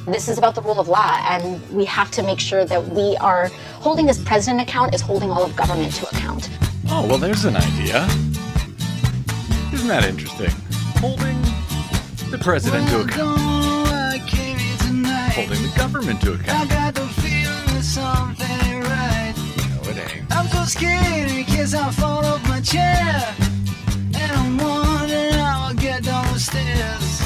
This is about the rule of law, and we have to make sure that we are holding this president account is holding all of government to account. Oh, well, there's an idea. Isn't that interesting? Holding the president to account. Holding the government to account. I got the feeling that something ain't right. No, it ain't. I'm so scared in case I fall off my chair. And I'm wondering how I'll get down the stairs.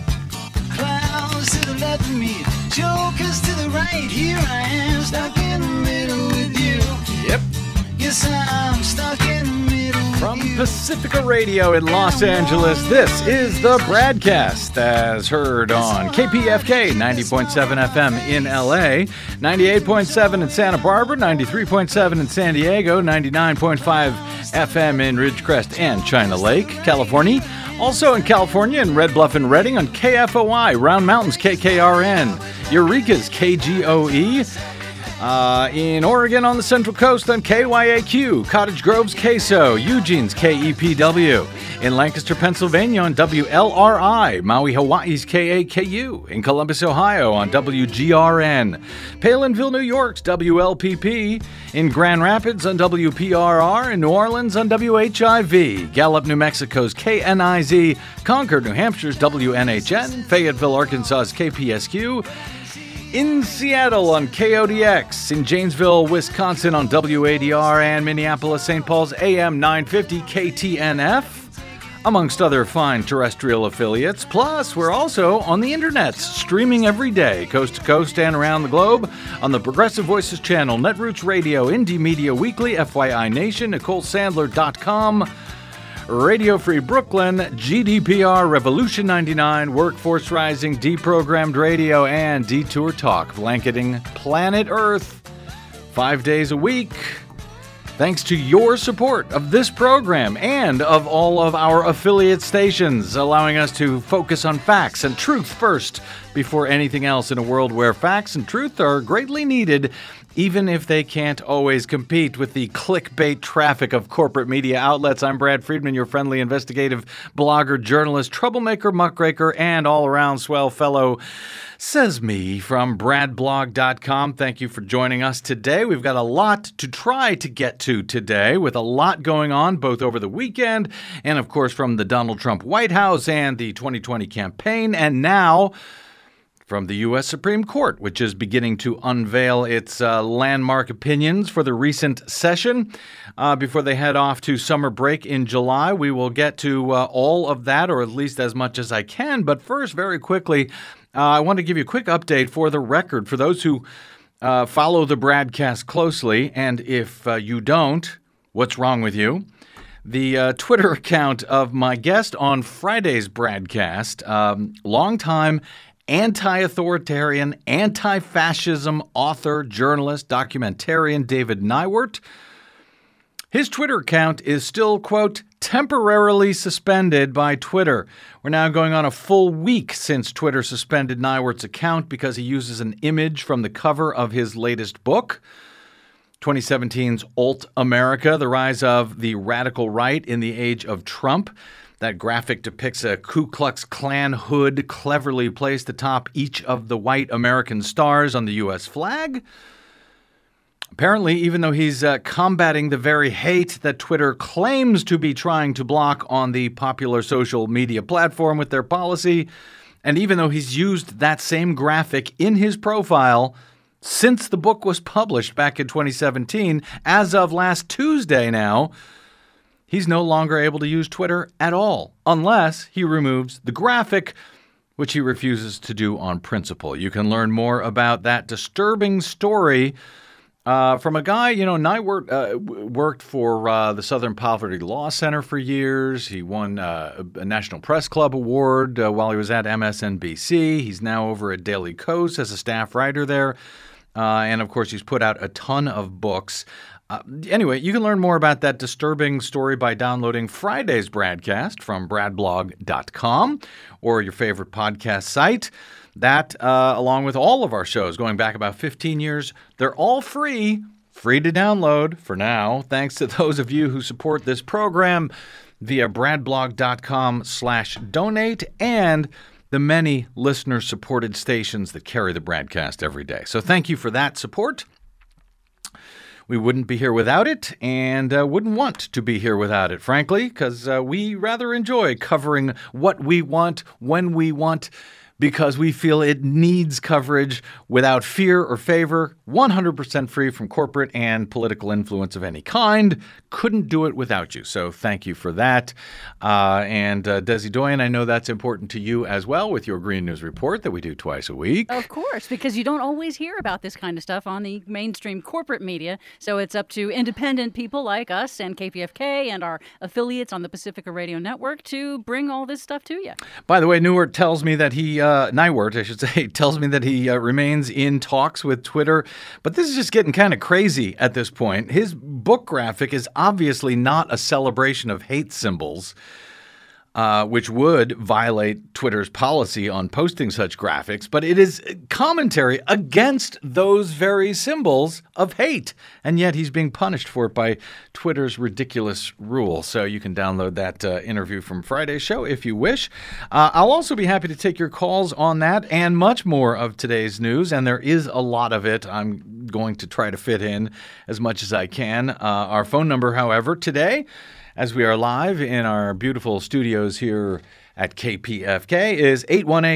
Clowns to the left of me, jokers to the right. Here I am, stuck in the middle with you. Yep. Yes, I'm stuck in the middle From with you. Pacifica Radio in Los Angeles, this is the Bradcast, as heard on KPFK 90.7 FM in LA, 98.7 in Santa Barbara, 93.7 in San Diego, 99.5 FM in Ridgecrest and China Lake, California. Also in California in Red Bluff and Redding on KFOI, Round Mountains KKRN, Eureka's KGOE. In Oregon on the Central Coast on KYAQ, Cottage Grove's KSO, Eugene's KEPW. In Lancaster, Pennsylvania on WLRI, Maui, Hawaii's KAKU. In Columbus, Ohio on WGRN. Palinville, New York's WLPP. In Grand Rapids on WPRR. In New Orleans on WHIV. Gallup, New Mexico's KNIZ. Concord, New Hampshire's WNHN. Fayetteville, Arkansas's KPSQ. In Seattle on KODX, in Janesville, Wisconsin on WADR, and Minneapolis, St. Paul's AM 950 KTNF, amongst other fine terrestrial affiliates. Plus, we're also on the internet, streaming every day, coast to coast and around the globe, on the Progressive Voices channel, Netroots Radio, Indie Media Weekly, FYI Nation, NicoleSandler.com, Radio Free Brooklyn, GDPR, Revolution 99, Workforce Rising, Deprogrammed Radio, and Detour Talk, blanketing planet Earth 5 days a week. Thanks to your support of this program and of all of our affiliate stations, allowing us to focus on facts and truth first before anything else in a world where facts and truth are greatly needed, even if they can't always compete with the clickbait traffic of corporate media outlets. I'm Brad Friedman, your friendly investigative blogger, journalist, troublemaker, muckraker, and all-around swell fellow, says me, from bradblog.com. Thank you for joining us today. We've got a lot to try to get to today, with a lot going on both over the weekend and, of course, from the Donald Trump White House and the 2020 campaign, and now from the U.S. Supreme Court, which is beginning to unveil its landmark opinions for the recent session. Before they head off to summer break in July, we will get to all of that, or at least as much as I can. But first, very quickly, I want to give you a quick update for the record for those who follow the Bradcast closely. And if you don't, what's wrong with you? The Twitter account of my guest on Friday's Bradcast, longtime anti-authoritarian, anti-fascism author, journalist, documentarian David Neiwert. His Twitter account is still, quote, temporarily suspended by Twitter. We're now going on a full week since Twitter suspended Neiwert's account because he uses an image from the cover of his latest book, 2017's Alt America, The Rise of the Radical Right in the Age of Trump. That graphic depicts a Ku Klux Klan hood cleverly placed atop each of the white American stars on the U.S. flag. Apparently, even though he's combating the very hate that Twitter claims to be trying to block on the popular social media platform with their policy, and even though he's used that same graphic in his profile since the book was published back in 2017, as of last Tuesday now, he's no longer able to use Twitter at all, unless he removes the graphic, which he refuses to do on principle. You can learn more about that disturbing story from a guy, Neiwert worked for the Southern Poverty Law Center for years. He won a National Press Club award while he was at MSNBC. He's now over at Daily Kos as a staff writer there. And, of course, he's put out a ton of books. Anyway, you can learn more about that disturbing story by downloading Friday's Bradcast from bradblog.com or your favorite podcast site. That, along with all of our shows going back about 15 years, they're all free to download for now, thanks to those of you who support this program via bradblog.com/donate and the many listener-supported stations that carry the broadcast every day. So thank you for that support. We wouldn't be here without it, and wouldn't want to be here without it, frankly, because we rather enjoy covering what we want, when we want, because we feel it needs coverage without fear or favor, 100% free from corporate and political influence of any kind. Couldn't do it without you, so thank you for that. And Desi Doyen, I know that's important to you as well with your Green News Report that we do twice a week. Of course, because you don't always hear about this kind of stuff on the mainstream corporate media, so it's up to independent people like us and KPFK and our affiliates on the Pacifica Radio Network to bring all this stuff to you. By the way, Nywert tells me that Nywert, I should say, tells me that he remains in talks with Twitter, but this is just getting kind of crazy at this point. His book graphic is obviously not a celebration of hate symbols, which would violate Twitter's policy on posting such graphics, but it is commentary against those very symbols of hate. And yet he's being punished for it by Twitter's ridiculous rule. So you can download that interview from Friday's show if you wish. I'll also be happy to take your calls on that and much more of today's news, and there is a lot of it. I'm going to try to fit in as much as I can. Our phone number, however, today, as we are live in our beautiful studios here at KPFK, is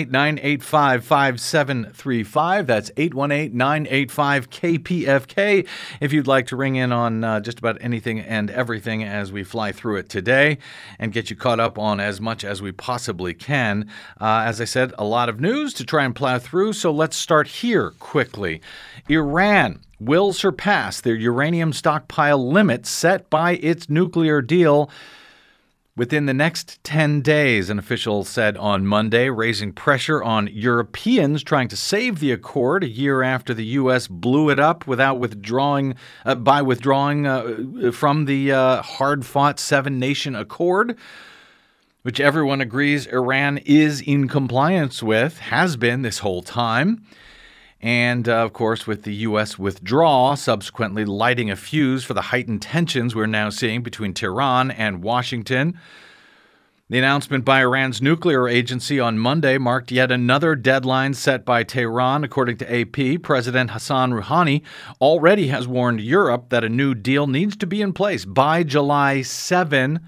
818-985-5735. That's 818-985-KPFK if you'd like to ring in on just about anything and everything as we fly through it today and get you caught up on as much as we possibly can. As I said, a lot of news to try and plow through, so let's start here quickly. Iran will surpass their uranium stockpile limit set by its nuclear deal within the next 10 days, an official said on Monday, raising pressure on Europeans trying to save the accord a year after the U.S. blew it up by withdrawing from the hard-fought seven-nation accord, which everyone agrees Iran is in compliance with, has been this whole time. And, of course, with the U.S. withdrawal, subsequently lighting a fuse for the heightened tensions we're now seeing between Tehran and Washington. The announcement by Iran's nuclear agency on Monday marked yet another deadline set by Tehran. According to AP, President Hassan Rouhani already has warned Europe that a new deal needs to be in place by July 7,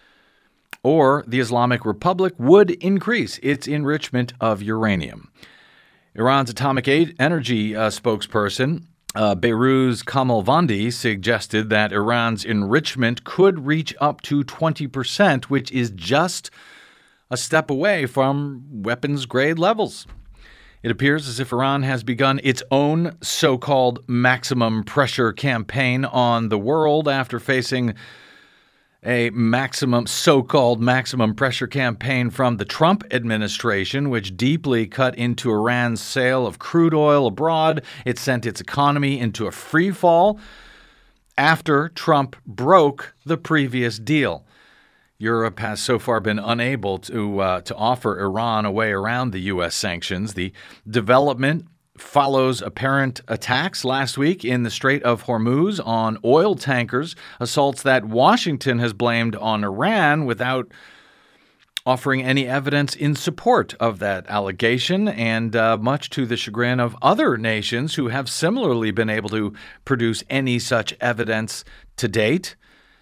or the Islamic Republic would increase its enrichment of uranium. Iran's atomic energy spokesperson, Behruz Kamalvandi, suggested that Iran's enrichment could reach up to 20%, which is just a step away from weapons-grade levels. It appears as if Iran has begun its own so-called maximum pressure campaign on the world after facing a so-called maximum pressure campaign from the Trump administration, which deeply cut into Iran's sale of crude oil abroad. It sent its economy into a free fall after Trump broke the previous deal. Europe has so far been unable to offer Iran a way around the U.S. sanctions. The development follows apparent attacks last week in the Strait of Hormuz on oil tankers, assaults that Washington has blamed on Iran without offering any evidence in support of that allegation, and much to the chagrin of other nations who have similarly been able to produce any such evidence to date.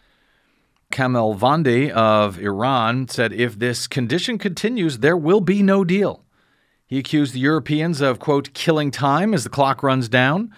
Kamalvandi of Iran said if this condition continues, there will be no deal. He accused the Europeans of, quote, killing time as the clock runs down.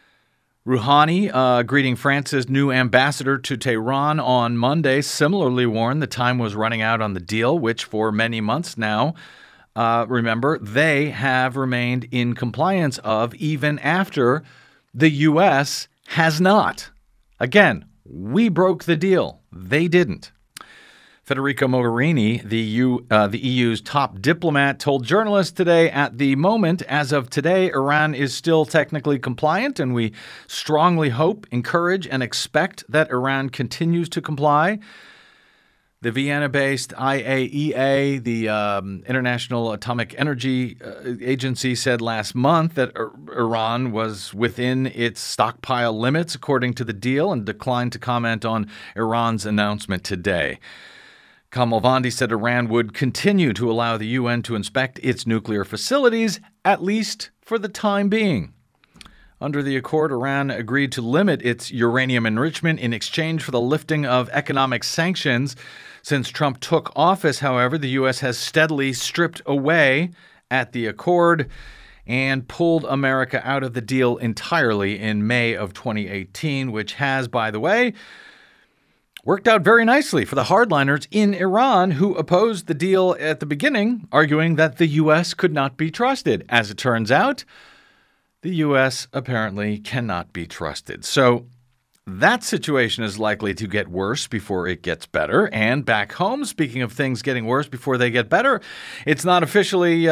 Rouhani, greeting France's new ambassador to Tehran on Monday, similarly warned the time was running out on the deal, which for many months now, remember, they have remained in compliance of even after the U.S. has not. Again, we broke the deal. They didn't. Federica Mogherini, the EU's top diplomat, told journalists today, at the moment, as of today, Iran is still technically compliant, and we strongly hope, encourage, and expect that Iran continues to comply. The Vienna-based IAEA, the International Atomic Energy Agency, said last month that Iran was within its stockpile limits, according to the deal, and declined to comment on Iran's announcement today. Kamalvandi said Iran would continue to allow the UN to inspect its nuclear facilities, at least for the time being. Under the accord, Iran agreed to limit its uranium enrichment in exchange for the lifting of economic sanctions. Since Trump took office, however, the U.S. has steadily stripped away at the accord and pulled America out of the deal entirely in May of 2018, which has, by the way, worked out very nicely for the hardliners in Iran who opposed the deal at the beginning, arguing that the U.S. could not be trusted. As it turns out, the U.S. apparently cannot be trusted. So that situation is likely to get worse before it gets better. And back home, speaking of things getting worse before they get better, it's not officially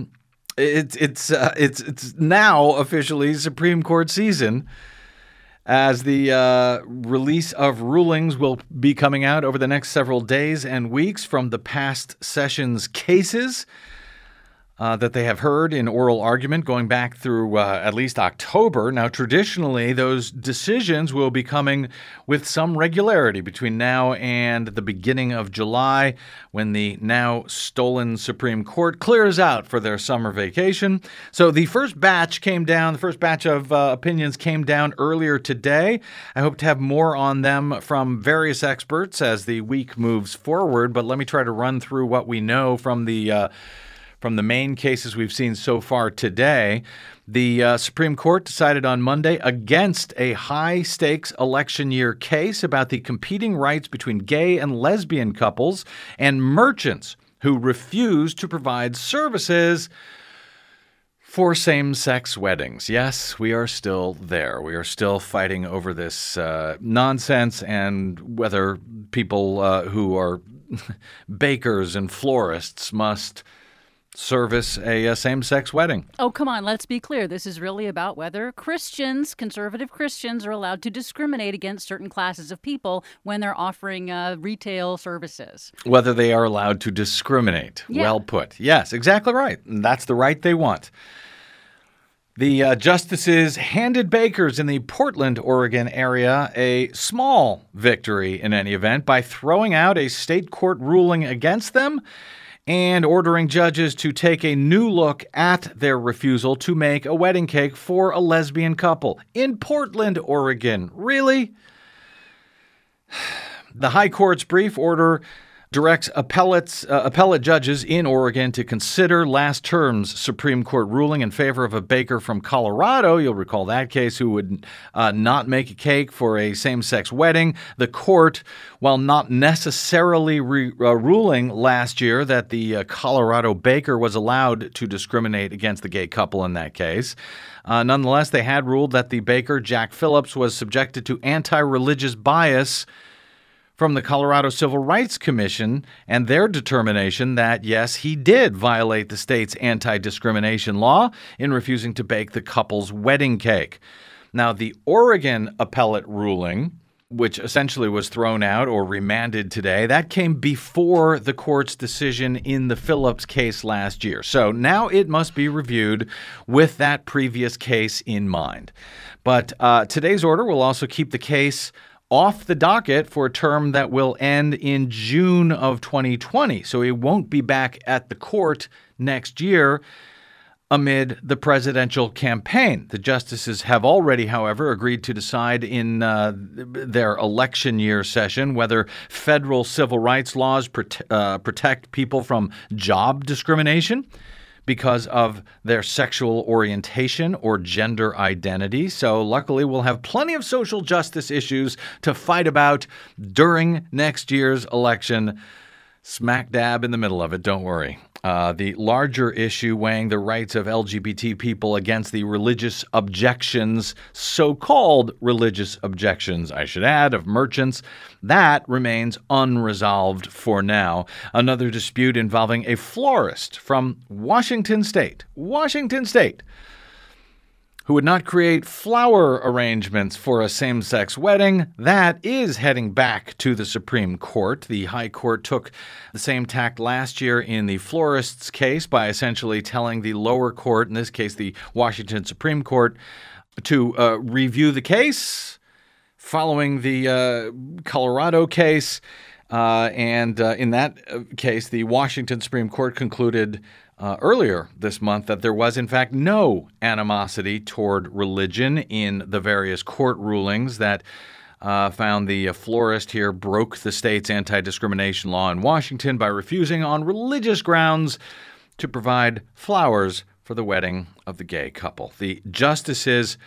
it's now officially Supreme Court season, as the release of rulings will be coming out over the next several days and weeks from the past sessions cases that they have heard in oral argument going back through at least October. Now, traditionally, those decisions will be coming with some regularity between now and the beginning of July, when the now stolen Supreme Court clears out for their summer vacation. So the first batch of opinions came down earlier today. I hope to have more on them from various experts as the week moves forward, but let me try to run through what we know from the main cases we've seen so far today. The Supreme Court decided on Monday against a high-stakes election year case about the competing rights between gay and lesbian couples and merchants who refuse to provide services for same-sex weddings. Yes, we are still there. We are still fighting over this nonsense, and whether people who are bakers and florists must service a same-sex wedding. Oh, come on. Let's be clear. This is really about whether conservative Christians, are allowed to discriminate against certain classes of people when they're offering retail services. Whether they are allowed to discriminate. Yeah. Well put. Yes, exactly right. And that's the right they want. The justices handed bakers in the Portland, Oregon area a small victory in any event by throwing out a state court ruling against them and ordering judges to take a new look at their refusal to make a wedding cake for a lesbian couple in Portland, Oregon. Really? The High Court's brief order directs appellate judges in Oregon to consider last term's Supreme Court ruling in favor of a baker from Colorado. You'll recall that case, who would not make a cake for a same-sex wedding. The court, while not necessarily ruling last year that the Colorado baker was allowed to discriminate against the gay couple in that case, nonetheless, they had ruled that the baker, Jack Phillips, was subjected to anti-religious bias from the Colorado Civil Rights Commission and their determination that, yes, he did violate the state's anti-discrimination law in refusing to bake the couple's wedding cake. Now, the Oregon appellate ruling, which essentially was thrown out or remanded today, that came before the court's decision in the Phillips case last year. So now it must be reviewed with that previous case in mind. But today's order will also keep the case off the docket for a term that will end in June of 2020. So he won't be back at the court next year amid the presidential campaign. The justices have already, however, agreed to decide in their election year session whether federal civil rights laws protect people from job discrimination because of their sexual orientation or gender identity. So luckily, we'll have plenty of social justice issues to fight about during next year's election. Smack dab in the middle of it, don't worry. The larger issue weighing the rights of LGBT people against the religious objections, so-called religious objections, I should add, of merchants, that remains unresolved for now. Another dispute involving a florist from Washington State, who would not create flower arrangements for a same-sex wedding. That is heading back to the Supreme Court. The High Court took the same tack last year in the florist's case by essentially telling the lower court, in this case the Washington Supreme Court, to review the case following the Colorado case And in that case, the Washington Supreme Court concluded earlier this month that there was, in fact, no animosity toward religion in the various court rulings that found the florist here broke the state's anti-discrimination law in Washington by refusing on religious grounds to provide flowers for the wedding of the gay couple. The justices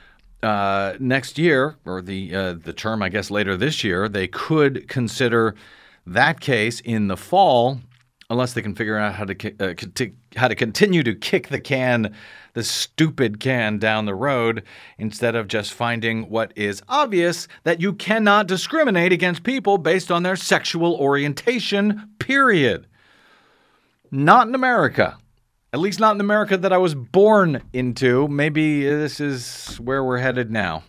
next year, or the term, I guess, later this year, they could consider that case in the fall, unless they can figure out how to continue to kick the stupid can down the road, instead of just finding what is obvious, that you cannot discriminate against people based on their sexual orientation, period. Not in America. At least not in America that I was born into. Maybe this is where we're headed now.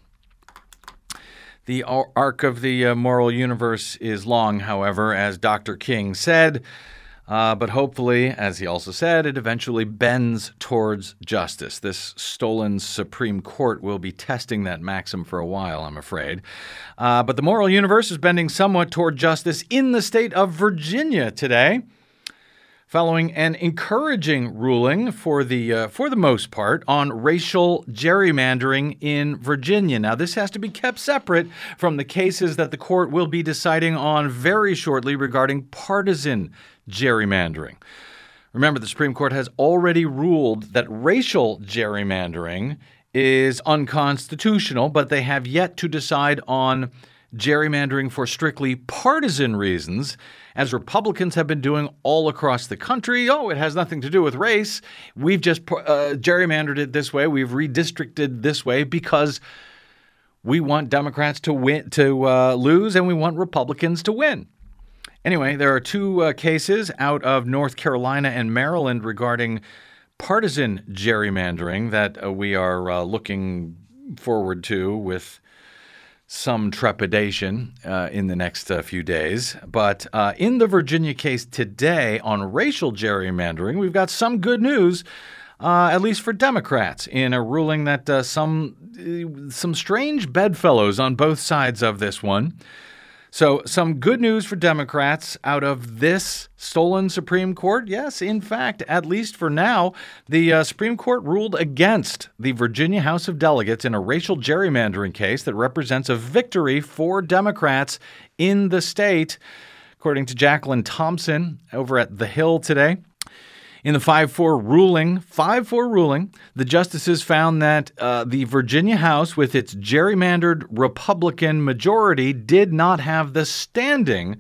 The arc of the moral universe is long, however, as Dr. King said. But hopefully, as he also said, it eventually bends towards justice. This stolen Supreme Court will be testing that maxim for a while, I'm afraid. But the moral universe is bending somewhat toward justice in the state of Virginia today, following an encouraging ruling for the most part on racial gerrymandering in Virginia. Now, this has to be kept separate from the cases that the court will be deciding on very shortly regarding partisan gerrymandering. Remember, the Supreme Court has already ruled that racial gerrymandering is unconstitutional, but they have yet to decide on gerrymandering for strictly partisan reasons, as Republicans have been doing all across the country. Oh, it has nothing to do with race. We've just gerrymandered it this way. We've redistricted this way because we want Democrats to lose, and we want Republicans to win. Anyway, there are two cases out of North Carolina and Maryland regarding partisan gerrymandering that we are looking forward to with some trepidation in the next few days. But in the Virginia case today on racial gerrymandering, we've got some good news, at least for Democrats, in a ruling that some strange bedfellows on both sides of this one. So some good news for Democrats out of this stolen Supreme Court. Yes, in fact, at least for now, the Supreme Court ruled against the Virginia House of Delegates in a racial gerrymandering case that represents a victory for Democrats in the state, according to Jacqueline Thompson over at The Hill today. In the 5-4 ruling, the justices found that the Virginia House, with its gerrymandered Republican majority, did not have the standing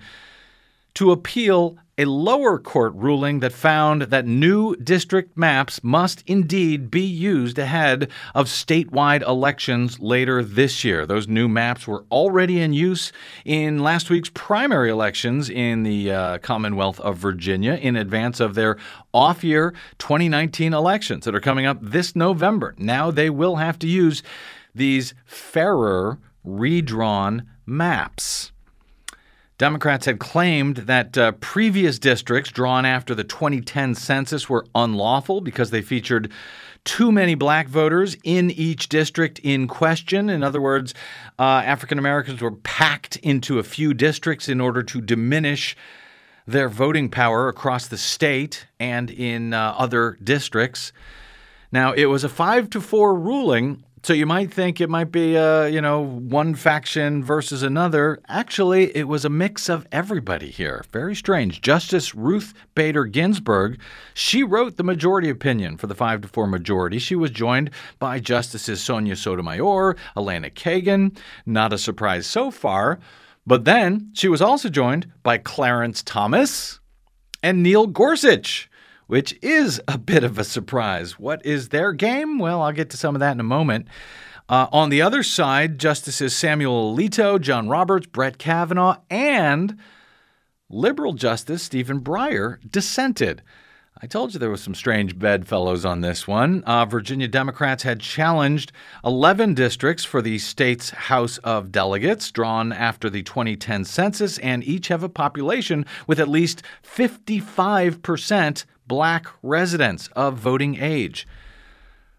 to appeal a lower court ruling that found that new district maps must indeed be used ahead of statewide elections later this year. Those new maps were already in use in last week's primary elections in the Commonwealth of Virginia in advance of their off-year 2019 elections that are coming up this November. Now they will have to use these fairer, redrawn maps. Democrats had claimed that previous districts drawn after the 2010 census were unlawful because they featured too many black voters in each district in question. In other words, African Americans were packed into a few districts in order to diminish their voting power across the state and in other districts. Now, it was a 5-4 ruling. So you might think it might be, one faction versus another. Actually, it was a mix of everybody here. Very strange. Justice Ruth Bader Ginsburg, she wrote the majority opinion for the 5-4 majority. She was joined by Justices Sonia Sotomayor, Elena Kagan. Not a surprise so far. But then she was also joined by Clarence Thomas and Neil Gorsuch, which is a bit of a surprise. What is their game? Well, I'll get to some of that in a moment. On the other side, Justices Samuel Alito, John Roberts, Brett Kavanaugh, and liberal Justice Stephen Breyer dissented. I told you there was some strange bedfellows on this one. Virginia Democrats had challenged 11 districts for the state's House of Delegates drawn after the 2010 census, and each have a population with at least 55% black residents of voting age.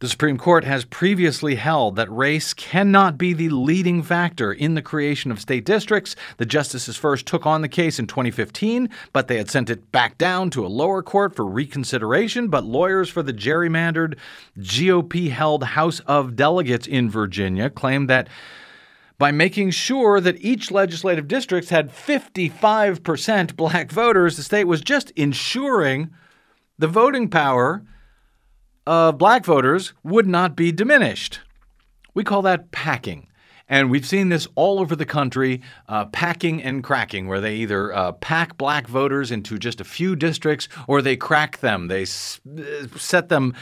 The Supreme Court has previously held that race cannot be the leading factor in the creation of state districts. The justices first took on the case in 2015, but they had sent it back down to a lower court for reconsideration. But lawyers for the gerrymandered GOP-held House of Delegates in Virginia claimed that by making sure that each legislative district had 55% black voters, the state was just ensuring the voting power of black voters would not be diminished. We call that packing. And we've seen this all over the country, packing and cracking, where they either pack black voters into just a few districts or they crack them. They spread them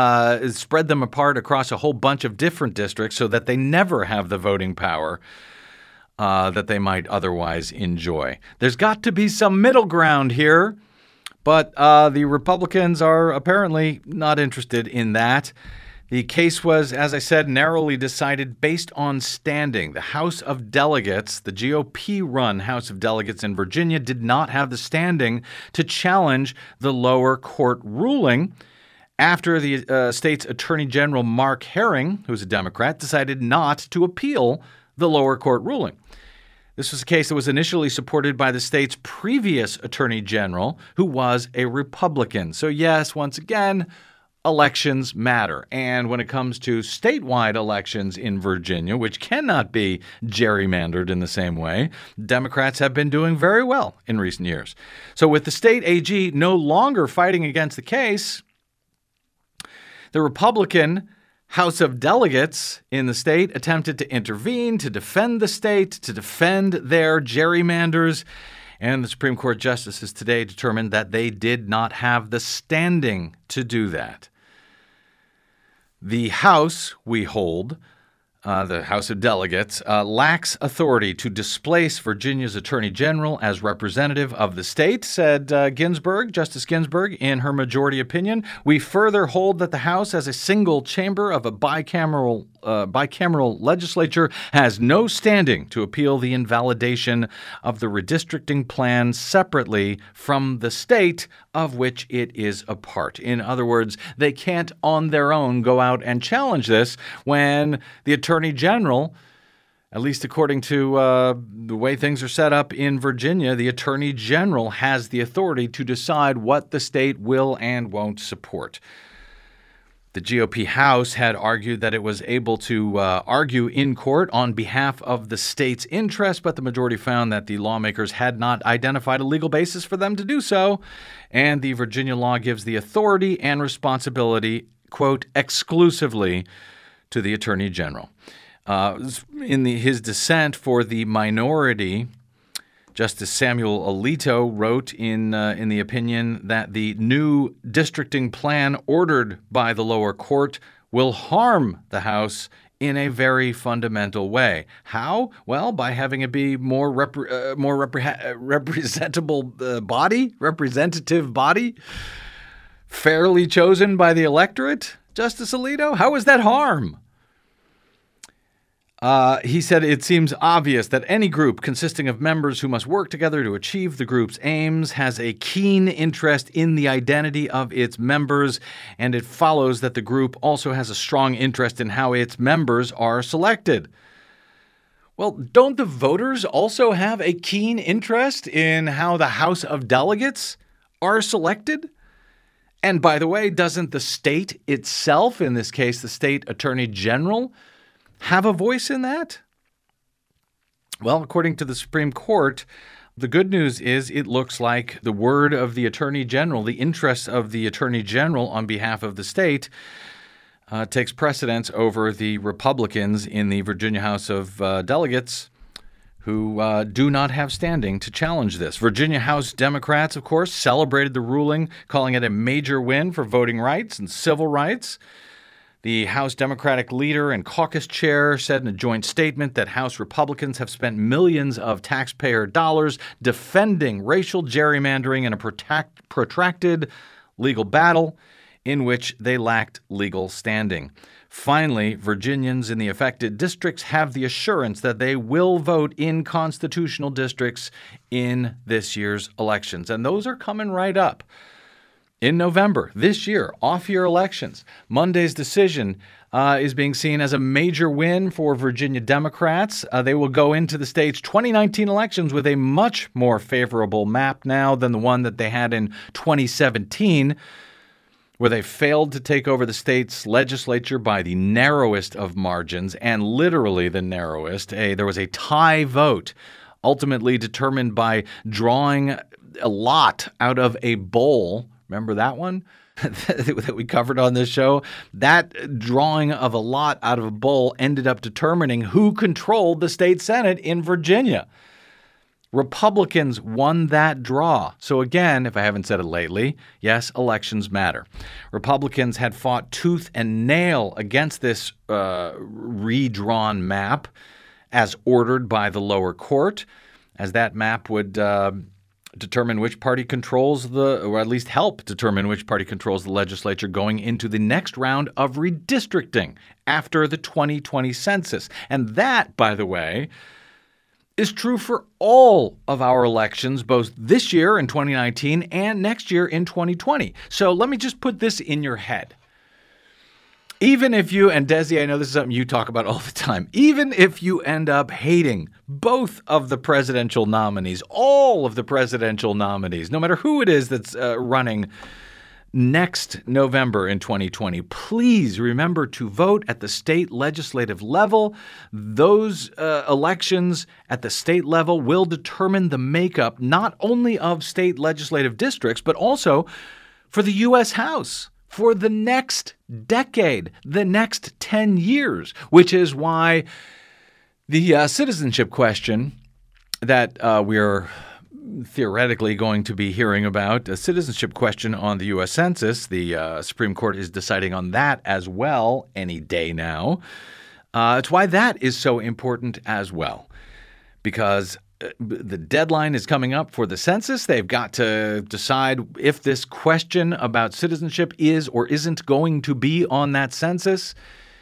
apart across a whole bunch of different districts so that they never have the voting power that they might otherwise enjoy. There's got to be some middle ground here. But the Republicans are apparently not interested in that. The case was, as I said, narrowly decided based on standing. The House of Delegates, the GOP-run House of Delegates in Virginia, did not have the standing to challenge the lower court ruling after the state's Attorney General Mark Herring, who's a Democrat, decided not to appeal the lower court ruling. This was a case that was initially supported by the state's previous attorney general, who was a Republican. So yes, once again, elections matter. And when it comes to statewide elections in Virginia, which cannot be gerrymandered in the same way, Democrats have been doing very well in recent years. So with the state AG no longer fighting against the case, the Republican House of Delegates in the state attempted to intervene, to defend the state, to defend their gerrymanders, and the Supreme Court justices today determined that they did not have the standing to do that. The House, we hold, the House of Delegates, lacks authority to displace Virginia's Attorney General as representative of the state, said Justice Ginsburg, in her majority opinion. We further hold that the House, as a single chamber of a bicameral legislature, has no standing to appeal the invalidation of the redistricting plan separately from the state of which it is a part. In other words, they can't on their own go out and challenge this when the Attorney General, at least according to the way things are set up in Virginia, the Attorney General has the authority to decide what the state will and won't support. The GOP House had argued that it was able to argue in court on behalf of the state's interest, but the majority found that the lawmakers had not identified a legal basis for them to do so, and the Virginia law gives the authority and responsibility, quote, exclusively to the Attorney General. In his dissent for the minority, Justice Samuel Alito wrote in the opinion that the new districting plan ordered by the lower court will harm the House in a very fundamental way. How? Well, by having it be more representative body, fairly chosen by the electorate. Justice Alito, how is that harm? He said it seems obvious that any group consisting of members who must work together to achieve the group's aims has a keen interest in the identity of its members, and it follows that the group also has a strong interest in how its members are selected. Well, don't the voters also have a keen interest in how the House of Delegates are selected? And by the way, doesn't the state itself, in this case the state Attorney General, have a voice in that? Well, according to the Supreme Court, the good news is it looks like the word of the Attorney General, the interests of the Attorney General on behalf of the state, takes precedence over the Republicans in the Virginia House of Delegates who do not have standing to challenge this. Virginia House Democrats, of course, celebrated the ruling, calling it a major win for voting rights and civil rights. The House Democratic leader and caucus chair said in a joint statement that House Republicans have spent millions of taxpayer dollars defending racial gerrymandering in a protracted legal battle in which they lacked legal standing. Finally, Virginians in the affected districts have the assurance that they will vote in constitutional districts in this year's elections. And those are coming right up. in November this year, off-year elections. Monday's decision is being seen as a major win for Virginia Democrats. They will go into the state's 2019 elections with a much more favorable map now than the one that they had in 2017, where they failed to take over the state's legislature by the narrowest of margins, and literally the narrowest. There was a tie vote, ultimately determined by drawing a lot out of a bowl. Remember that one that we covered on this show? That drawing of a lot out of a bowl ended up determining who controlled the state Senate in Virginia. Republicans won that draw. So again, if I haven't said it lately, yes, elections matter. Republicans had fought tooth and nail against this redrawn map as ordered by the lower court, as that map would determine which party controls or at least help determine which party controls the legislature going into the next round of redistricting after the 2020 census. And that, by the way, is true for all of our elections, both this year in 2019 and next year in 2020. So let me just put this in your head. Even if you, and Desi, I know this is something you talk about all the time, even if you end up hating both of the presidential nominees, all of the presidential nominees, no matter who it is that's running next November in 2020, please remember to vote at the state legislative level. Those elections at the state level will determine the makeup not only of state legislative districts, but also for the U.S. House for the next decade, the next 10 years, which is why the citizenship question that we're theoretically going to be hearing about, a citizenship question on the U.S. Census. The Supreme Court is deciding on that as well any day now. It's why that is so important as well, because the deadline is coming up for the census. They've got to decide if this question about citizenship is or isn't going to be on that census.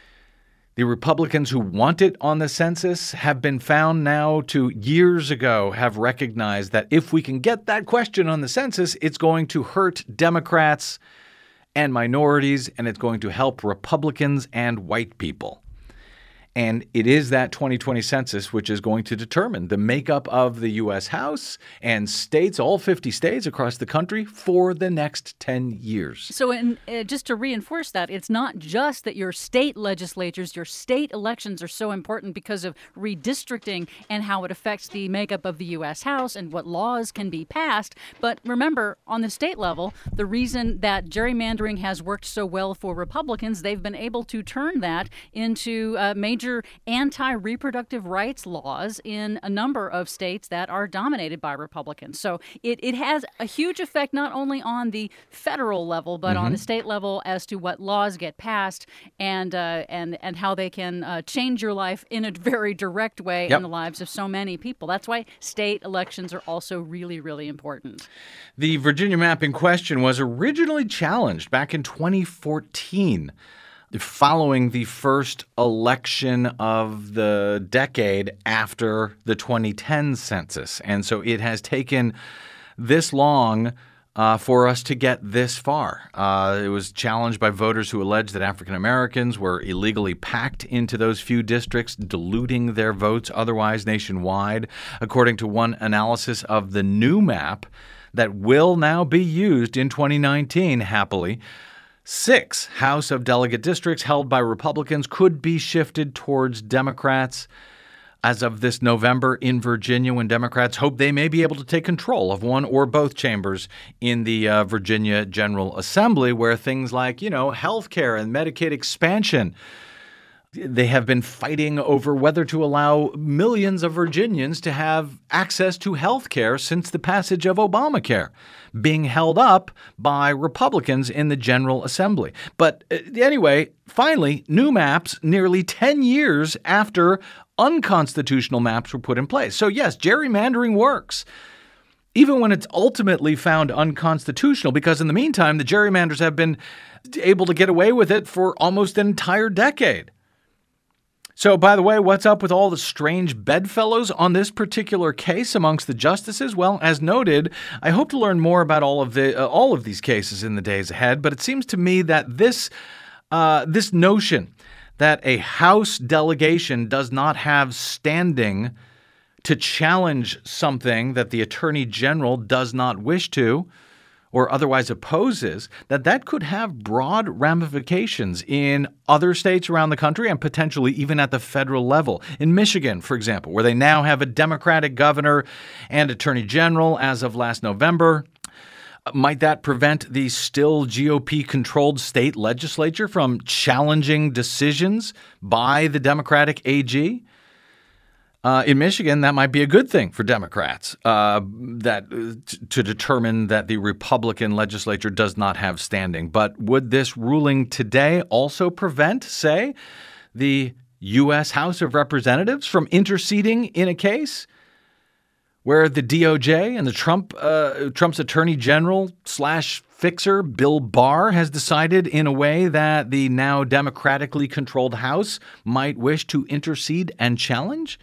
The Republicans who want it on the census have been found now to years ago have recognized that if we can get that question on the census, it's going to hurt Democrats and minorities, and it's going to help Republicans and white people. And it is that 2020 census which is going to determine the makeup of the U.S. House and states, all 50 states across the country, for the next 10 years. So just to reinforce that, it's not just that your state legislatures, your state elections are so important because of redistricting and how it affects the makeup of the U.S. House and what laws can be passed. But remember, on the state level, the reason that gerrymandering has worked so well for Republicans, they've been able to turn that into major anti-reproductive rights laws in a number of states that are dominated by Republicans. So it has a huge effect not only on the federal level, but on the state level as to what laws get passed and how they can change your life in a very direct way in the lives of so many people. That's why state elections are also really, really important. The Virginia map in question was originally challenged back in 2014. Following the first election of the decade after the 2010 census. And so it has taken this long for us to get this far. It was challenged by voters who alleged that African Americans were illegally packed into those few districts, diluting their votes otherwise nationwide. According to one analysis of the new map that will now be used in 2019, happily, 6 House of Delegate districts held by Republicans could be shifted towards Democrats as of this November in Virginia, when Democrats hope they may be able to take control of one or both chambers in the Virginia General Assembly, where things like, health care and Medicaid expansion, they have been fighting over whether to allow millions of Virginians to have access to health care since the passage of Obamacare, being held up by Republicans in the General Assembly. But anyway, finally, new maps nearly 10 years after unconstitutional maps were put in place. So yes, gerrymandering works, even when it's ultimately found unconstitutional, because in the meantime, the gerrymanders have been able to get away with it for almost an entire decade. So, by the way, what's up with all the strange bedfellows on this particular case amongst the justices? Well, as noted, I hope to learn more about all of these cases in the days ahead. But it seems to me that this notion that a House delegation does not have standing to challenge something that the Attorney General does not wish to or otherwise opposes, that could have broad ramifications in other states around the country and potentially even at the federal level. In Michigan, for example, where they now have a Democratic governor and Attorney General as of last November, might that prevent the still GOP-controlled state legislature from challenging decisions by the Democratic AG? In Michigan, that might be a good thing for Democrats to determine that the Republican legislature does not have standing. But would this ruling today also prevent, say, the U.S. House of Representatives from interceding in a case where the DOJ and the Trump's Attorney General / fixer Bill Barr has decided in a way that the now democratically controlled House might wish to intercede and challenge?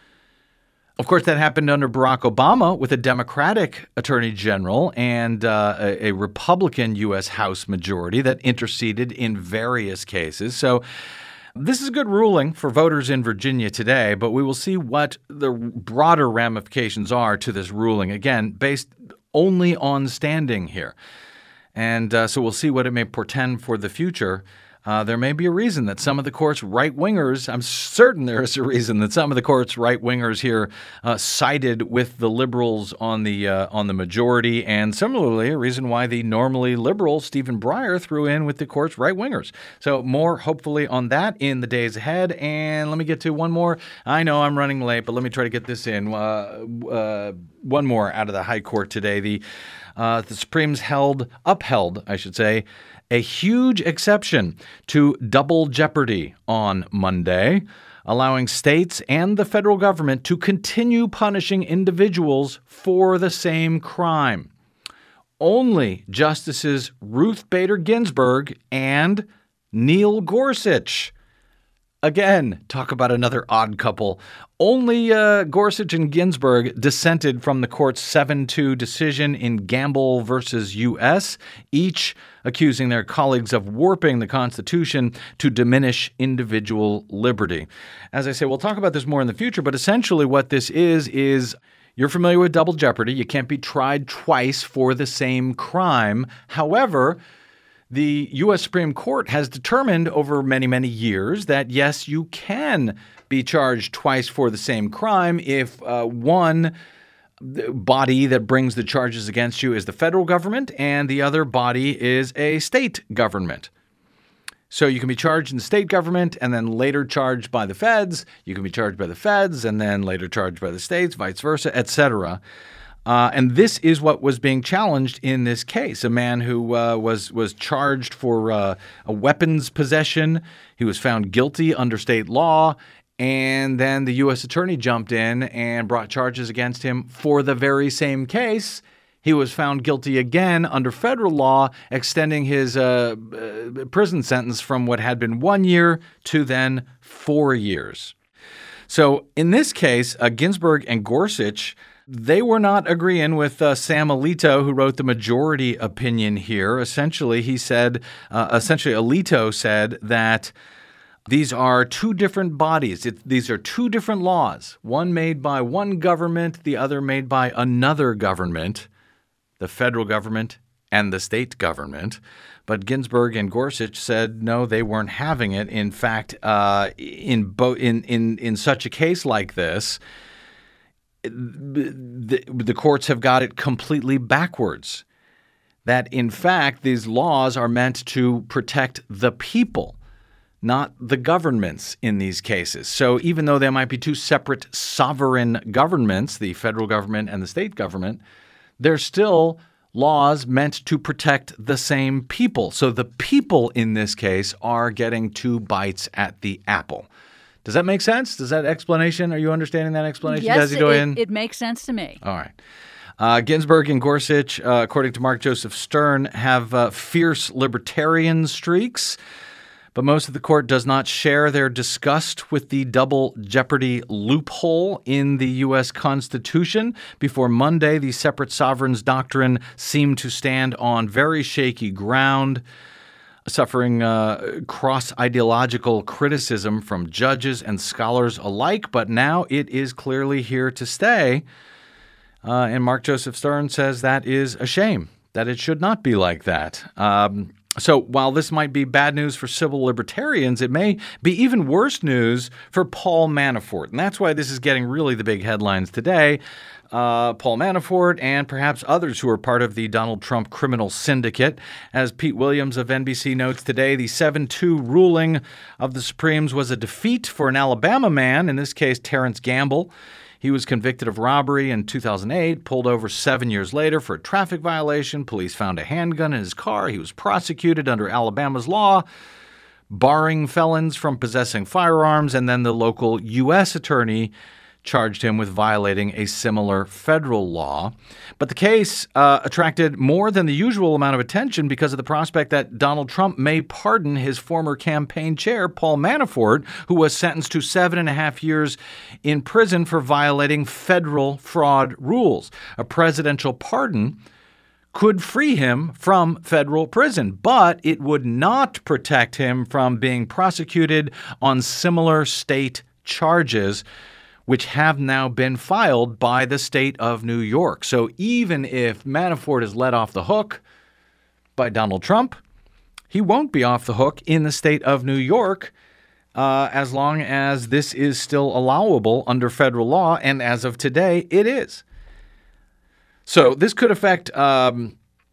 Of course, that happened under Barack Obama with a Democratic Attorney General and a Republican U.S. House majority that interceded in various cases. So this is a good ruling for voters in Virginia today, but we will see what the broader ramifications are to this ruling, again, based only on standing here. And so we'll see what it may portend for the future. There may be a reason that some of the court's right-wingers, I'm certain there is a reason that some of the court's right-wingers here sided with the liberals on the majority, and similarly a reason why the normally liberal Stephen Breyer threw in with the court's right-wingers. So more hopefully on that in the days ahead. And let me get to one more. I know I'm running late, but let me try to get this in. One more out of the High Court today. The Supreme's upheld, a huge exception to double jeopardy on Monday, allowing states and the federal government to continue punishing individuals for the same crime. Only Justices Ruth Bader Ginsburg and Neil Gorsuch. Again, talk about another odd couple. Only Gorsuch and Ginsburg dissented from the court's 7-2 decision in Gamble versus U.S., each accusing their colleagues of warping the Constitution to diminish individual liberty. As I say, we'll talk about this more in the future, but essentially what this is you're familiar with double jeopardy. You can't be tried twice for the same crime. However, the U.S. Supreme Court has determined over many, many years that, yes, you can be charged twice for the same crime if one body that brings the charges against you is the federal government and the other body is a state government. So you can be charged in the state government and then later charged by the feds. You can be charged by the feds and then later charged by the states, vice versa, etc. And this is what was being challenged in this case. A man who was charged for a weapons possession. He was found guilty under state law. And then the U.S. attorney jumped in and brought charges against him for the very same case. He was found guilty again under federal law, extending his prison sentence from what had been 1 year to then 4 years. So in this case, Ginsburg and Gorsuch, they were not agreeing with Sam Alito, who wrote the majority opinion here. Essentially, Alito said that these are two different bodies. These are two different laws, one made by one government, the other made by another government, the federal government and the state government. But Ginsburg and Gorsuch said no, they weren't having it. In fact, in such a case like this, the courts have got it completely backwards. That, in fact, these laws are meant to protect the people, not the governments in these cases. So even though there might be two separate sovereign governments, the federal government and the state government, they're still laws meant to protect the same people. So the people in this case are getting two bites at the apple. Does that make sense? Does that explanation? Are you understanding that explanation? Yes, it makes sense to me. All right. Ginsburg and Gorsuch, according to Mark Joseph Stern, have fierce libertarian streaks. But most of the court does not share their disgust with the double jeopardy loophole in the U.S. Constitution. Before Monday, the separate sovereigns doctrine seemed to stand on very shaky ground, suffering cross-ideological criticism from judges and scholars alike. But now it is clearly here to stay. And Mark Joseph Stern says that is a shame, that it should not be like that. So while this might be bad news for civil libertarians, it may be even worse news for Paul Manafort. And that's why this is getting really the big headlines today. Paul Manafort and perhaps others who are part of the Donald Trump criminal syndicate. As Pete Williams of NBC notes today, the 7-2 ruling of the Supremes was a defeat for an Alabama man, in this case Terrence Gamble. He was convicted of robbery in 2008, pulled over 7 years later for a traffic violation. Police found a handgun in his car. He was prosecuted under Alabama's law, barring felons from possessing firearms, and then the local U.S. attorney charged him with violating a similar federal law. But the case attracted more than the usual amount of attention because of the prospect that Donald Trump may pardon his former campaign chair, Paul Manafort, who was sentenced to 7.5 years in prison for violating federal fraud rules. A presidential pardon could free him from federal prison, but it would not protect him from being prosecuted on similar state charges, which have now been filed by the state of New York. So even if Manafort is let off the hook by Donald Trump, he won't be off the hook in the state of New York as long as this is still allowable under federal law. And as of today, it is. So this could affect, had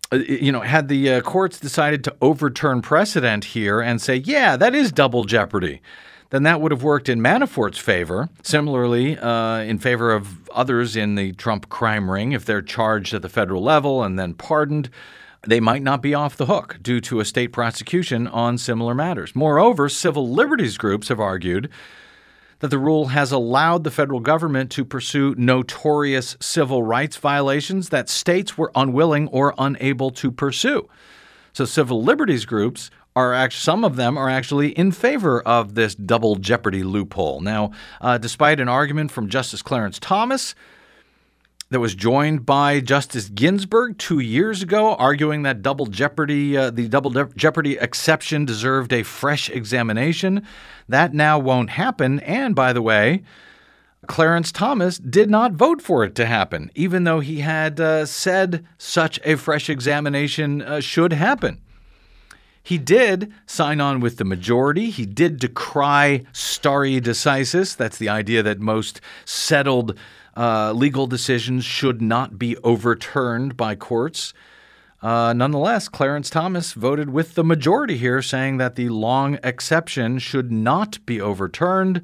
the courts decided to overturn precedent here and say, yeah, that is double jeopardy, then that would have worked in Manafort's favor. Similarly, in favor of others in the Trump crime ring, if they're charged at the federal level and then pardoned, they might not be off the hook due to a state prosecution on similar matters. Moreover, civil liberties groups have argued that the rule has allowed the federal government to pursue notorious civil rights violations that states were unwilling or unable to pursue. So civil liberties groups some of them are actually in favor of this double jeopardy loophole. Now, despite an argument from Justice Clarence Thomas that was joined by Justice Ginsburg 2 years ago, arguing that double jeopardy, the double jeopardy exception deserved a fresh examination, that now won't happen. And by the way, Clarence Thomas did not vote for it to happen, even though he had said such a fresh examination should happen. He did sign on with the majority. He did decry stare decisis. That's the idea that most settled legal decisions should not be overturned by courts. Nonetheless, Clarence Thomas voted with the majority here, saying that the long exception should not be overturned.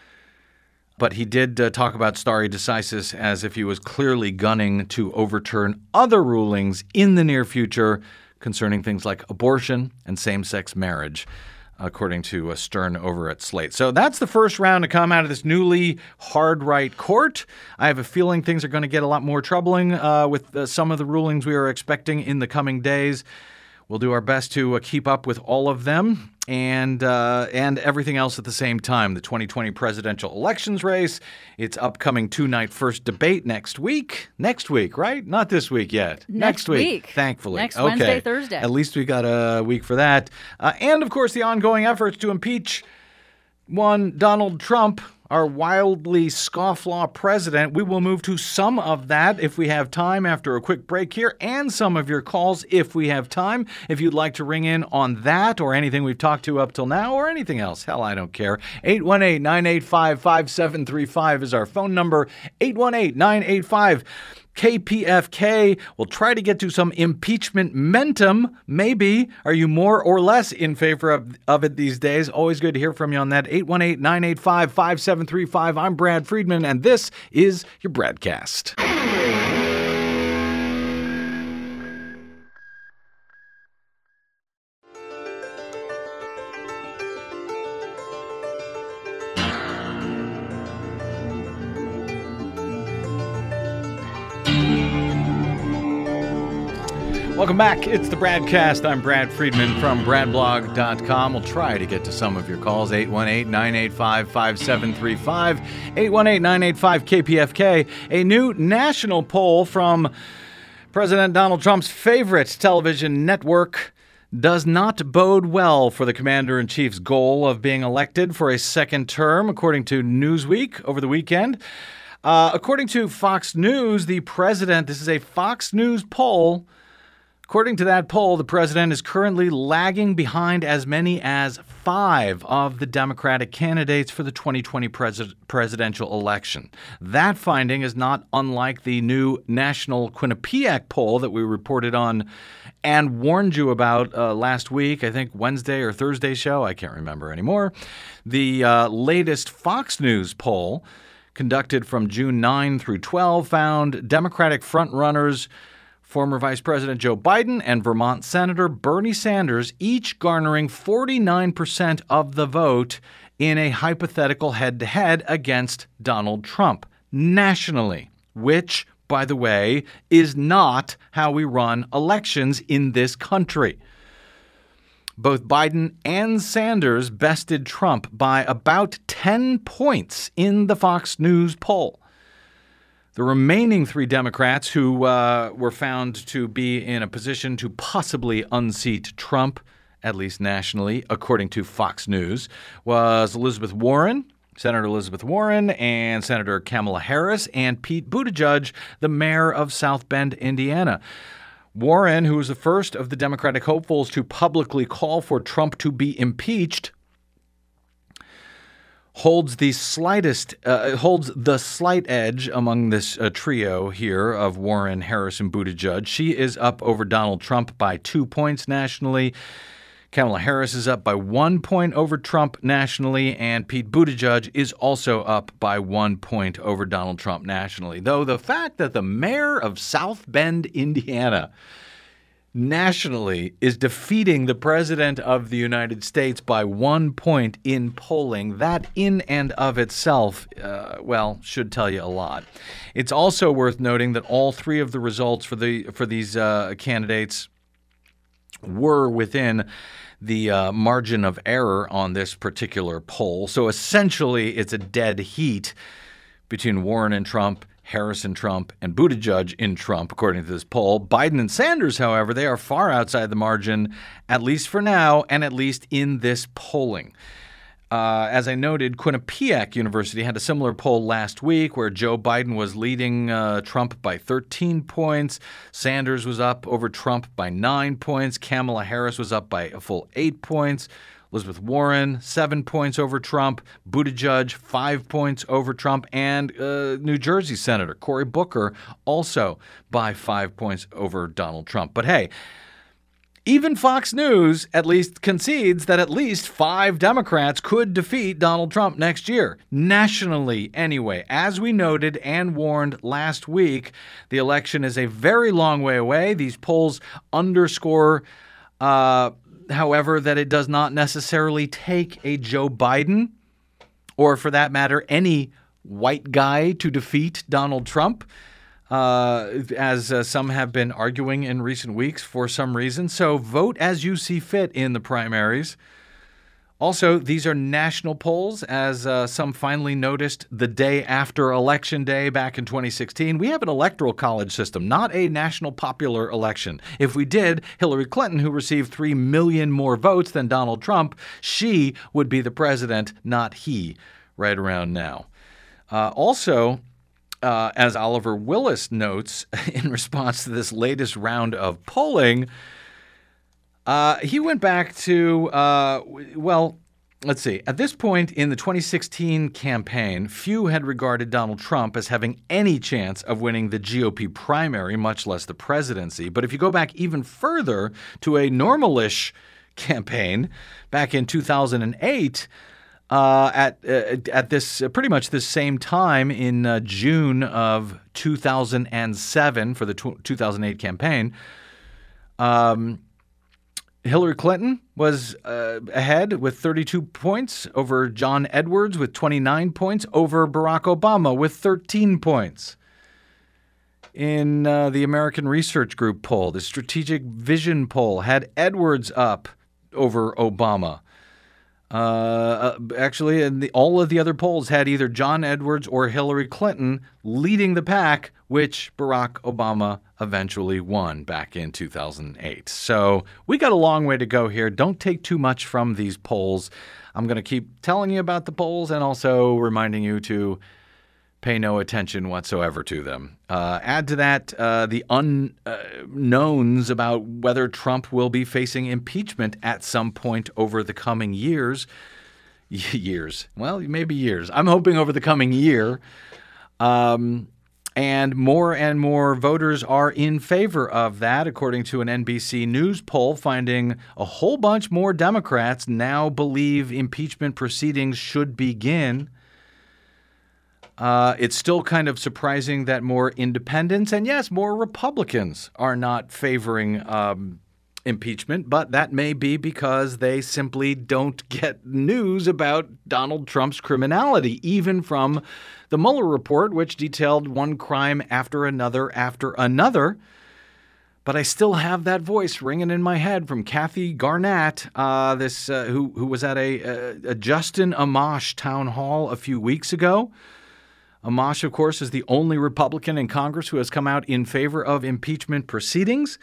But he did talk about stare decisis as if he was clearly gunning to overturn other rulings in the near future concerning things like abortion and same-sex marriage, according to Stern over at Slate. So that's the first round to come out of this newly hard-right court. I have a feeling things are going to get a lot more troubling with some of the rulings we are expecting in the coming days. We'll do our best to keep up with all of them and everything else at the same time. The 2020 presidential elections race, its upcoming two-night first debate next week. Next week, right? Not this week yet. Next week. Thankfully. Next Wednesday, Thursday. At least we got a week for that. And, of course, the ongoing efforts to impeach one Donald Trump, our wildly scofflaw president. We will move to some of that if we have time after a quick break here, and some of your calls if we have time. If you'd like to ring in on that or anything we've talked to up till now or anything else, hell, I don't care. 818-985-5735 is our phone number. 818-985 KPFK. We'll try to get to some impeachment momentum, maybe. Are you more or less in favor of it these days? Always good to hear from you on that. 818-985-5735. I'm Brad Friedman, and this is your Bradcast. Welcome back. It's the Bradcast. I'm Brad Friedman from BradBlog.com. We'll try to get to some of your calls. 818-985-5735. 818-985-KPFK. A new national poll from President Donald Trump's favorite television network does not bode well for the commander-in-chief's goal of being elected for a second term, according to Newsweek over the weekend. According to Fox News, the president, this is a Fox News poll. According to that poll, the president is currently lagging behind as many as 5 of the Democratic candidates for the 2020 presidential election. That finding is not unlike the new national Quinnipiac poll that we reported on and warned you about last week, I think Wednesday or Thursday show. I can't remember anymore. The latest Fox News poll, conducted from June 9 through 12, found Democratic frontrunners former Vice President Joe Biden and Vermont Senator Bernie Sanders each garnering 49% of the vote in a hypothetical head-to-head against Donald Trump nationally, which, by the way, is not how we run elections in this country. Both Biden and Sanders bested Trump by about 10 points in the Fox News poll. The remaining 3 Democrats who were found to be in a position to possibly unseat Trump, at least nationally, according to Fox News, was Senator Elizabeth Warren, and Senator Kamala Harris, and Pete Buttigieg, the mayor of South Bend, Indiana. Warren, who was the first of the Democratic hopefuls to publicly call for Trump to be impeached, holds the slight edge among this trio here of Warren, Harris, and Buttigieg. She is up over Donald Trump by 2 points nationally. Kamala Harris is up by 1 point over Trump nationally, and Pete Buttigieg is also up by 1 point over Donald Trump nationally. Though the fact that the mayor of South Bend, Indiana, nationally is defeating the President of the United States by 1 point in polling, that in and of itself, should tell you a lot. It's also worth noting that all 3 of the results for these candidates were within the margin of error on this particular poll. So essentially, it's a dead heat between Warren and Trump, Harris and Trump, and Buttigieg in Trump, according to this poll. Biden and Sanders, however, they are far outside the margin, at least for now, and at least in this polling. As I noted, Quinnipiac University had a similar poll last week where Joe Biden was leading Trump by 13 points. Sanders was up over Trump by 9 points. Kamala Harris was up by a full 8 points. Elizabeth Warren, 7 points over Trump. Buttigieg, 5 points over Trump. And New Jersey Senator Cory Booker also by 5 points over Donald Trump. But hey, even Fox News at least concedes that at least 5 Democrats could defeat Donald Trump next year. Nationally, anyway. As we noted and warned last week, the election is a very long way away. These polls underscore however, that it does not necessarily take a Joe Biden, or for that matter, any white guy to defeat Donald Trump, as some have been arguing in recent weeks for some reason. So vote as you see fit in the primaries. Also, these are national polls, as some finally noticed the day after Election Day back in 2016. We have an electoral college system, not a national popular election. If we did, Hillary Clinton, who received 3 million more votes than Donald Trump, she would be the president, not he, right around now. Also, as Oliver Willis notes in response to this latest round of polling, he went back to, let's see. At this point in the 2016 campaign, few had regarded Donald Trump as having any chance of winning the GOP primary, much less the presidency. But if you go back even further to a normal-ish campaign back in 2008, at this pretty much the same time in June of 2007 for the 2008 campaign, Hillary Clinton was ahead with 32 points over John Edwards with 29 points over Barack Obama with 13 points. In the American Research Group poll, the Strategic Vision poll had Edwards up over Obama. Actually, and all of the other polls had either John Edwards or Hillary Clinton leading the pack, which Barack Obama eventually won back in 2008. So we got a long way to go here. Don't take too much from these polls. I'm going to keep telling you about the polls and also reminding you to pay no attention whatsoever to them. Add to that the unknowns about whether Trump will be facing impeachment at some point over the coming years. Well, maybe years. I'm hoping over the coming year. And more voters are in favor of that, according to an NBC News poll, finding a whole bunch more Democrats now believe impeachment proceedings should begin. It's still kind of surprising that more independents and, yes, more Republicans are not favoring impeachment, but that may be because they simply don't get news about Donald Trump's criminality, even from the Mueller report, which detailed one crime after another. But I still have that voice ringing in my head from Kathy Garnett, who was at a Justin Amash town hall a few weeks ago. Amash, of course, is the only Republican in Congress who has come out in favor of impeachment proceedings.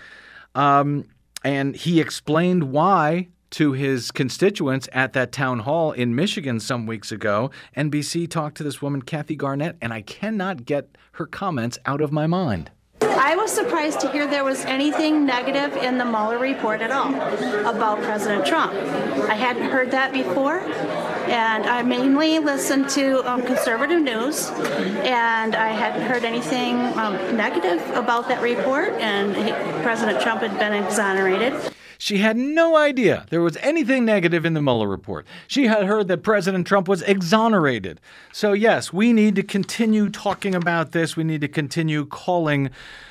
And he explained why to his constituents at that town hall in Michigan some weeks ago. NBC talked to this woman, Kathy Garnett, and I cannot get her comments out of my mind. I was surprised to hear there was anything negative in the Mueller report at all about President Trump. I hadn't heard that before, and I mainly listened to conservative news, and I hadn't heard anything negative about that report, and President Trump had been exonerated. She had no idea there was anything negative in the Mueller report. She had heard that President Trump was exonerated. So, yes, we need to continue talking about this. We need to continue calling,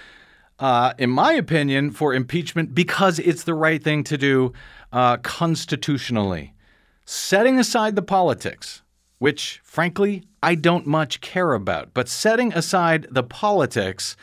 in my opinion, for impeachment because it's the right thing to do constitutionally. Setting aside the politics, which, frankly, I don't much care about, but setting aside the politics,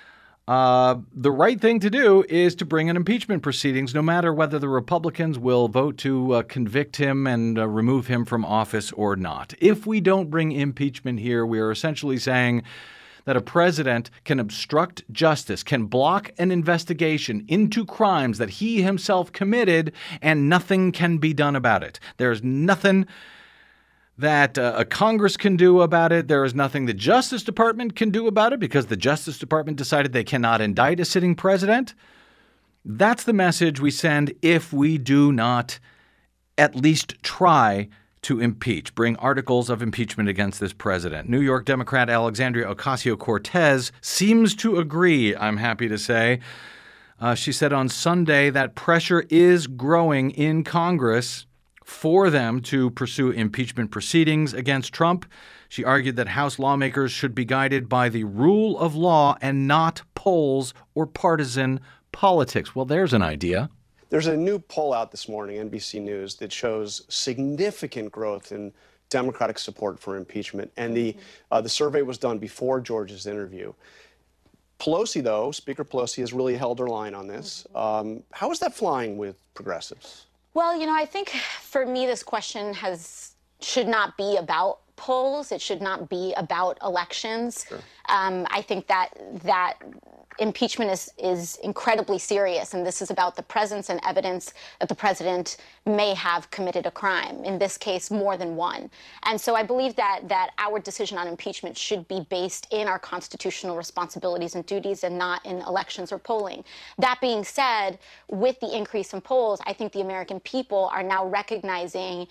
the right thing to do is to bring in impeachment proceedings, no matter whether the Republicans will vote to convict him and remove him from office or not. If we don't bring impeachment here, we are essentially saying that a president can obstruct justice, can block an investigation into crimes that he himself committed, and nothing can be done about it. There's nothing that a Congress can do about it. There is nothing the Justice Department can do about it because the Justice Department decided they cannot indict a sitting president. That's the message we send if we do not at least try to impeach, bring articles of impeachment against this president. New York Democrat Alexandria Ocasio-Cortez seems to agree, I'm happy to say. She said on Sunday that pressure is growing in Congress for them to pursue impeachment proceedings against Trump. She argued that House lawmakers should be guided by the rule of law and not polls or partisan politics. Well, there's an idea. There's a new poll out this morning, NBC News, that shows significant growth in Democratic support for impeachment. And the survey was done before George's interview. Pelosi, though, Speaker Pelosi has really held her line on this. How is that flying with progressives? Well, I think for me, this question should not be about polls. It should not be about elections. Sure. I think that impeachment is incredibly serious, and this is about the presence and evidence that the president may have committed a crime, in this case more than one. And so I believe that our decision on impeachment should be based in our constitutional responsibilities and duties and not in elections or polling. That being said, with the increase in polls, I think the American people are now recognizing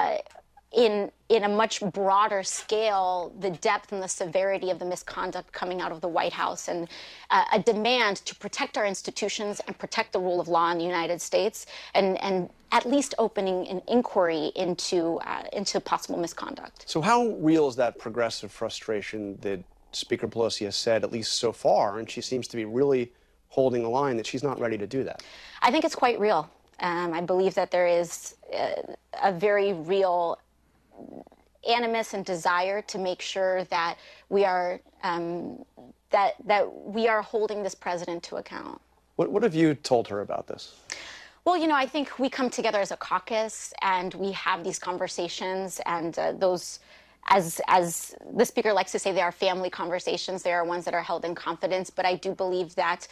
in a much broader scale the depth and the severity of the misconduct coming out of the White House, and a demand to protect our institutions and protect the rule of law in the United States, and at least opening an inquiry into possible misconduct. So how real is that progressive frustration that Speaker Pelosi has said, at least so far, and she seems to be really holding the line that she's not ready to do that? I think it's quite real. I believe that there is a very real animus and desire to make sure that we are that we are holding this president to account. What have you told her about this? Well, I think we come together as a caucus and we have these conversations, and those, as the speaker likes to say, they are family conversations. They are ones that are held in confidence. But I do believe that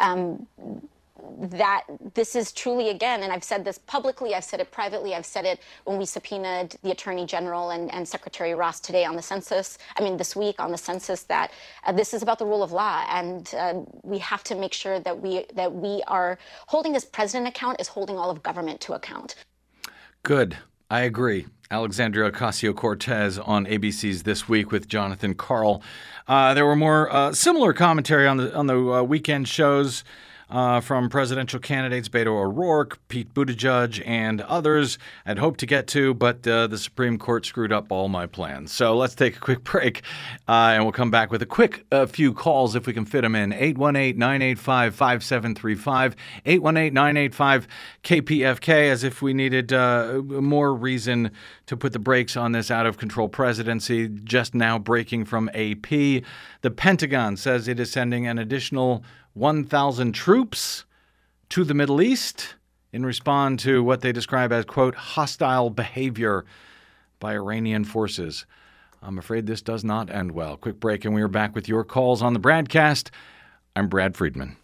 that this is truly, again, and I've said this publicly, I've said it privately, I've said it when we subpoenaed the Attorney General and Secretary Ross today on the census, this week on the census, that this is about the rule of law, and we have to make sure that we are holding this president account is holding all of government to account. Good. I agree. Alexandria Ocasio-Cortez on ABC's This Week with Jonathan Karl. There were more similar commentary on the weekend shows from presidential candidates Beto O'Rourke, Pete Buttigieg, and others I'd hoped to get to, but the Supreme Court screwed up all my plans. So let's take a quick break, and we'll come back with a quick few calls if we can fit them in. 818-985-5735, 818-985-KPFK, as if we needed more reason to put the brakes on this out-of-control presidency. Just now breaking from AP, the Pentagon says it is sending an additional 1,000 troops to the Middle East in response to what they describe as, quote, hostile behavior by Iranian forces. I'm afraid this does not end well. Quick break, and we are back with your calls on the Bradcast. I'm Brad Friedman.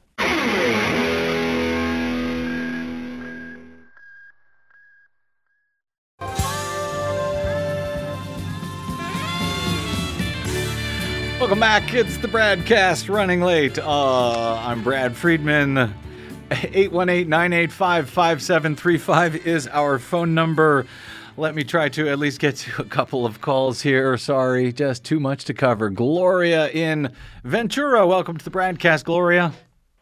Welcome back. It's the Bradcast running late. I'm Brad Friedman. 818-985-5735 is our phone number. Let me try to at least get to a couple of calls here. Sorry, just too much to cover. Gloria in Ventura. Welcome to the Bradcast, Gloria.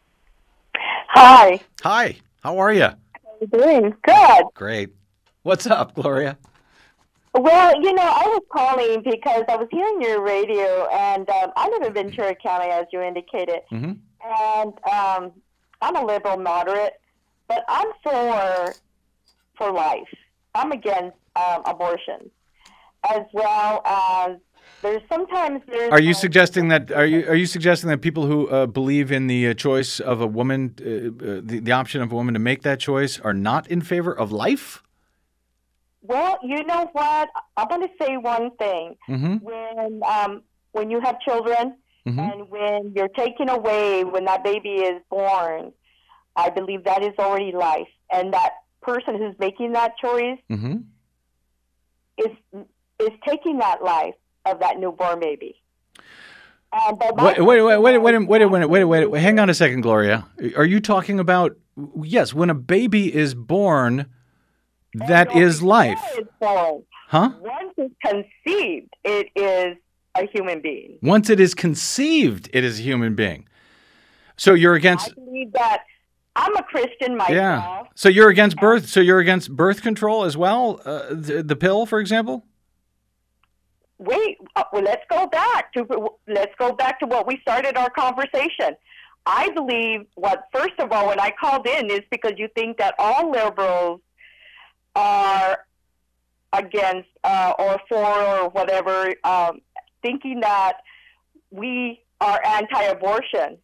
Hi. Hi. How are you? How are you doing? Good. Great. What's up, Gloria? Well, I was calling because I was hearing your radio, and I live in Ventura County, as you indicated. Mm-hmm. And I'm a liberal moderate, but I'm for life. I'm against abortion, as well as there's. Are you suggesting that people who believe in the choice of a woman, the option of a woman to make that choice, are not in favor of life? Well, you know what? I'm going to say one thing. Mm-hmm. When you have children, mm-hmm. and when you're taken away, when that baby is born, I believe that is already life. And that person who's making that choice, mm-hmm. is taking that life of that newborn baby. Wait a minute. Hang on a second, Gloria. Are you talking about, yes, when a baby is born, that is life? Huh? Once it's conceived, it is a human being. Once it is conceived, it is a human being. So you're against... I believe that. I'm a Christian myself. Yeah. So you're against birth. So you're against birth control as well? The pill, for example? Wait. Well, let's go back to what we started our conversation. I believe first of all, when I called in, is because you think that all liberals are against or for or whatever, thinking that we are anti-abortion.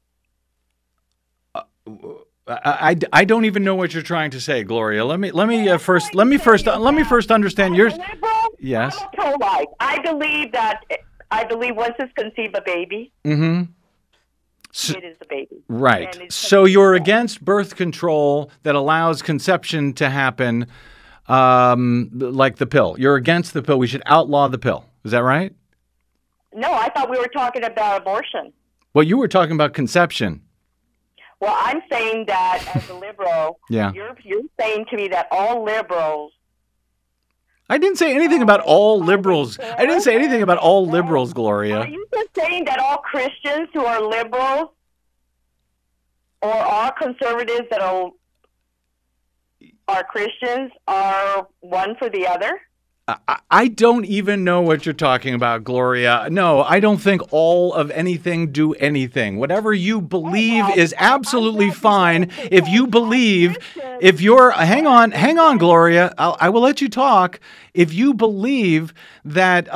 I don't even know what you're trying to say, Gloria. Let me first understand yours. Yes. I'm pro-life. I believe once it's conceived a baby, mm-hmm. It is a baby. Right. So you're against birth control that allows conception to happen, like the pill. You're against the pill. We should outlaw the pill. Is that right? No, I thought we were talking about abortion. Well, you were talking about conception. Well, I'm saying that as a liberal, yeah. You're saying to me that all liberals. I didn't say anything about all liberals. I didn't say anything about all liberals, Gloria. Are you just saying that all Christians who are liberals or all conservatives that are Christians are one for the other? I don't even know what you're talking about, Gloria. No, I don't think all of anything do anything. Whatever you believe is absolutely fine. If you believe, if you're, hang on, Gloria, I will let you talk. If you believe that,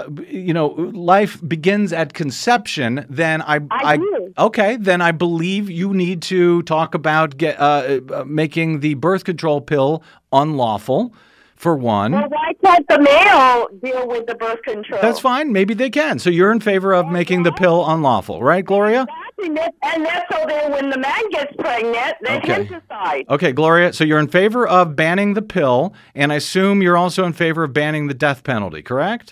life begins at conception, then I do. Okay, then I believe you need to talk about making the birth control pill unlawful. For one. Well, why can't the male deal with the birth control? That's fine. Maybe they can. So you're in favor of making the pill unlawful, right, Gloria? Exactly. And that's so that when the man gets pregnant, they can decide. Okay, Gloria, so you're in favor of banning the pill, and I assume you're also in favor of banning the death penalty, correct?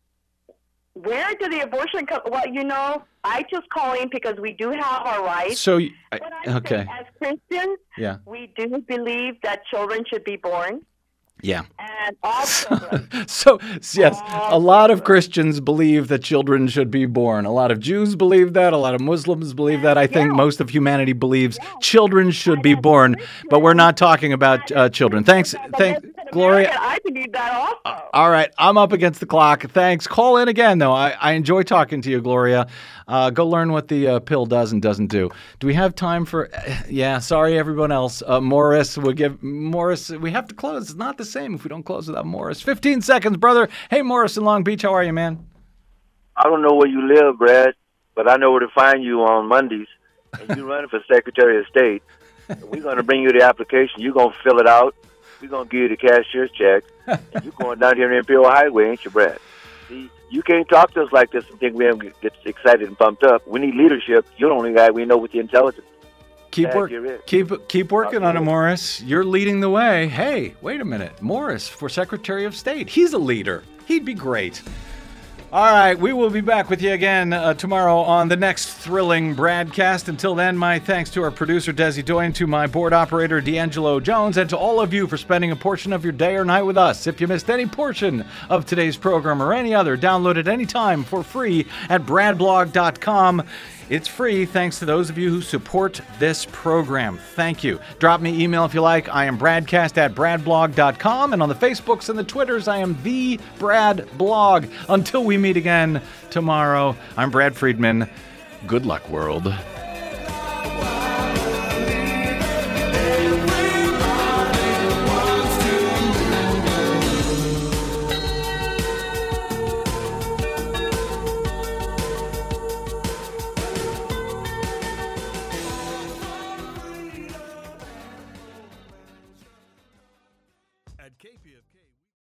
Where did the abortion come? Well, I just call in because we do have our rights. So, But I say, as Christians, we do believe that children should be born. Yeah. And all children. So, yes, a lot of Christians believe that children should be born. A lot of Jews believe that. A lot of Muslims believe that. I think most of humanity believes children should be born, but we're not talking about children. Thanks, Gloria. I believe that also. All right, I'm up against the clock. Thanks. Call in again, though. I enjoy talking to you, Gloria. Go learn what the pill does and doesn't do. Do we have time for? Sorry, everyone else. Morris, we have to close. It's not the same if we don't close without Morris. 15 seconds, brother. Hey, Morris in Long Beach, how are you, man? I don't know where you live, Brad, but I know where to find you on Mondays. And you're running for Secretary of State. We're going to bring you the application. You're going to fill it out. We're going to give you the cashier's check. And you're going down here on the Imperial Highway, ain't you, Brad? See, you can't talk to us like this and think we haven't get excited and pumped up. We need leadership. You're the only guy we know with the intelligence. Keep working on it, Morris. You're leading the way. Hey, wait a minute. Morris for Secretary of State. He's a leader. He'd be great. All right, we will be back with you again tomorrow on the next thrilling broadcast. Until then, my thanks to our producer, Desi Doyen, to my board operator, D'Angelo Jones, and to all of you for spending a portion of your day or night with us. If you missed any portion of today's program or any other, download it anytime for free at bradblog.com. It's free thanks to those of you who support this program. Thank you. Drop me email if you like. I am bradcast@bradblog.com. And on the Facebooks and the Twitters, I am the Brad Blog. Until we meet again tomorrow, I'm Brad Friedman. Good luck, world.